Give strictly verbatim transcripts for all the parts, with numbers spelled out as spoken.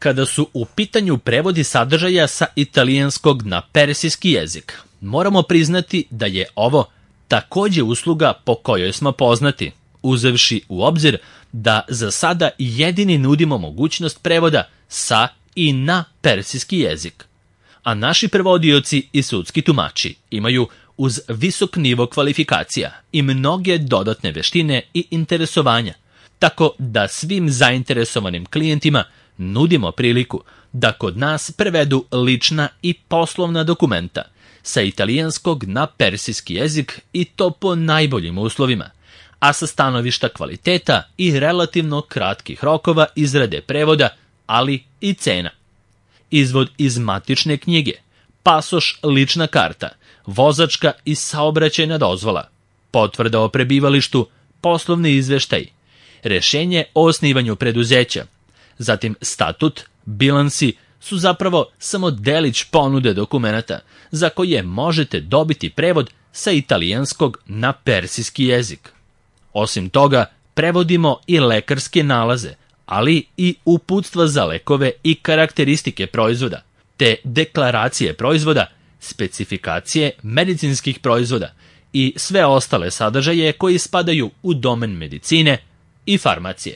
Kada su u pitanju prevodi sadržaja sa italijanskog na persijski jezik, moramo priznati da je ovo takođe usluga po kojoj smo poznati, uzevši u obzir da za sada jedini nudimo mogućnost prevoda sa i na persijski jezik. A naši prevodioci i sudski tumači imaju uz visok nivo kvalifikacija i mnoge dodatne veštine i interesovanja, tako da svim zainteresovanim klijentima nudimo priliku da kod nas prevedu lična i poslovna dokumenta sa italijanskog na persijski jezik i to po najboljim uslovima, a sa stanovišta kvaliteta i relativno kratkih rokova izrade prevoda, ali i cena. Izvod iz matične knjige, pasoš, lična karta, vozačka i saobraćajna dozvola, potvrda o prebivalištu, poslovni izveštaj, rešenje o osnivanju preduzeća, zatim statut, bilansi su zapravo samo delić ponude dokumenata za koje možete dobiti prevod sa italijanskog na persijski jezik. Osim toga, prevodimo i lekarske nalaze, ali i uputstva za lekove i karakteristike proizvoda, te deklaracije proizvoda, specifikacije medicinskih proizvoda i sve ostale sadržaje koji spadaju u domen medicine i farmacije.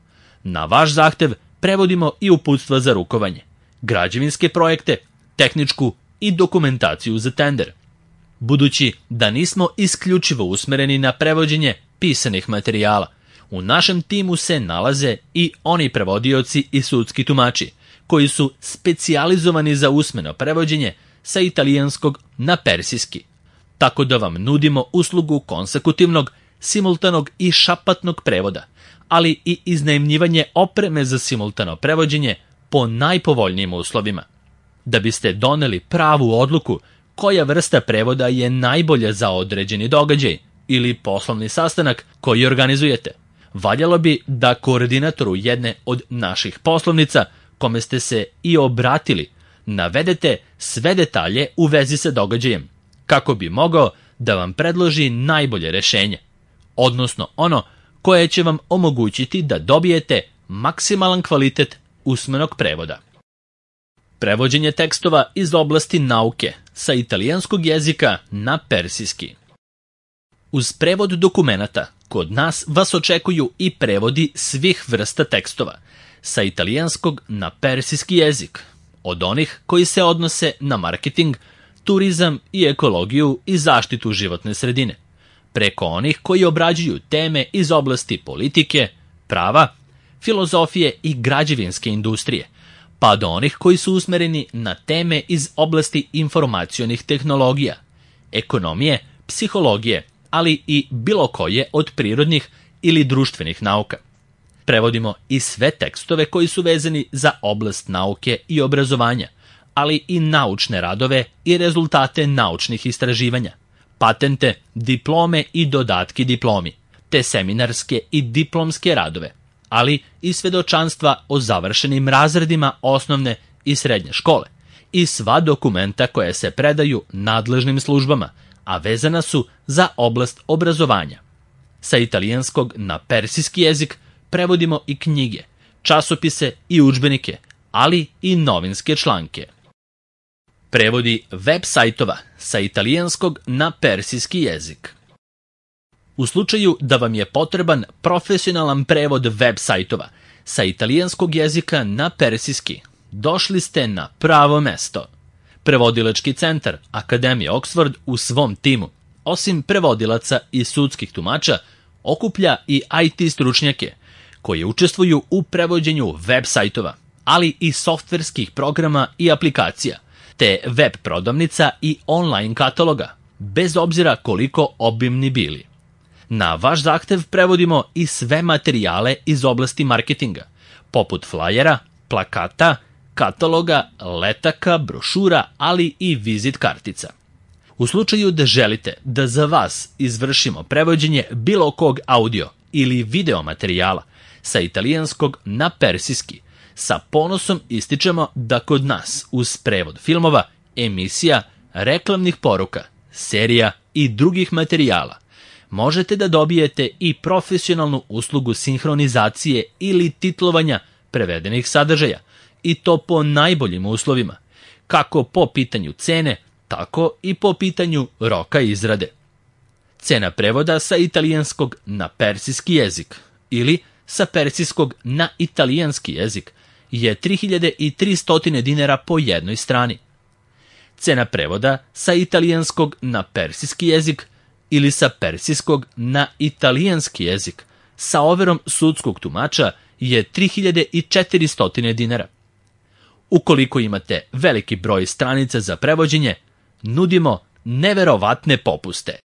Na vaš zahtev prevodimo i uputstva za rukovanje, građevinske projekte, tehničku i dokumentaciju za tender. Budući da nismo isključivo usmereni na prevođenje pisanih materijala, u našem timu se nalaze i oni prevodioci i sudski tumači, koji su specijalizovani za usmeno prevođenje sa italijanskog na persijski, tako da vam nudimo uslugu konsekutivnog, simultanog i šapatnog prevoda, ali i iznajmljivanje opreme za simultano prevođenje po najpovoljnijim uslovima. Da biste doneli pravu odluku koja vrsta prevoda je najbolja za određeni događaj ili poslovni sastanak koji organizujete, valjalo bi da koordinatoru jedne od naših poslovnica, kome ste se i obratili, navedete sve detalje u vezi sa događajem, kako bi mogao da vam predloži najbolje rešenje, odnosno ono koje će vam omogućiti da dobijete maksimalan kvalitet usmenog prevoda. Prevođenje tekstova iz oblasti nauke sa italijanskog jezika na persijski. Uz prevod dokumenata, kod nas vas očekuju i prevodi svih vrsta tekstova sa italijanskog na persijski jezik, od onih koji se odnose na marketing, turizam i ekologiju i zaštitu životne sredine, preko onih koji obrađuju teme iz oblasti politike, prava, filozofije i građevinske industrije, pa do onih koji su usmereni na teme iz oblasti informacionih tehnologija, ekonomije, psihologije, ali i bilo koje od prirodnih ili društvenih nauka. Prevodimo i sve tekstove koji su vezani za oblast nauke i obrazovanja, ali i naučne radove i rezultate naučnih istraživanja, patente, diplome i dodatki diplomi, te seminarske i diplomske radove, ali i svedočanstva o završenim razredima osnovne i srednje škole i sva dokumenta koja se predaju nadležnim službama, a vezana su za oblast obrazovanja. Sa italijanskog na persijski jezik prevodimo i knjige, časopise i udžbenike, ali i novinske članke. Prevodi web sajtova sa italijanskog na persijski jezik. U slučaju da vam je potreban profesionalan prevod web sajtova sa italijanskog jezika na persijski, došli ste na pravo mesto. Prevodilački centar Akademije Oxford u svom timu, osim prevodilaca i sudskih tumača, okuplja i I T stručnjake koji učestvuju u prevođenju web sajtova, ali i softverskih programa i aplikacija, te web prodavnica i online kataloga, bez obzira koliko obimni bili. Na vaš zahtev prevodimo i sve materijale iz oblasti marketinga, poput flajera, plakata, kataloga, letaka, brošura, ali i vizit kartica. U slučaju da želite da za vas izvršimo prevođenje bilo kog audio ili video materijala sa italijanskog na persijski, sa ponosom ističemo da kod nas uz prevod filmova, emisija, reklamnih poruka, serija i drugih materijala možete da dobijete i profesionalnu uslugu sinhronizacije ili titlovanja prevedenih sadržaja i to po najboljim uslovima, kako po pitanju cene, tako i po pitanju roka izrade. Cena prevoda sa italijanskog na persijski jezik ili sa persijskog na italijanski jezik je tri hiljade tristo dinara po jednoj strani. Cena prevoda sa italijanskog na persijski jezik ili sa persijskog na italijanski jezik sa overom sudskog tumača je tri hiljade četiristo dinara. Ukoliko imate veliki broj stranica za prevođenje, nudimo neverovatne popuste.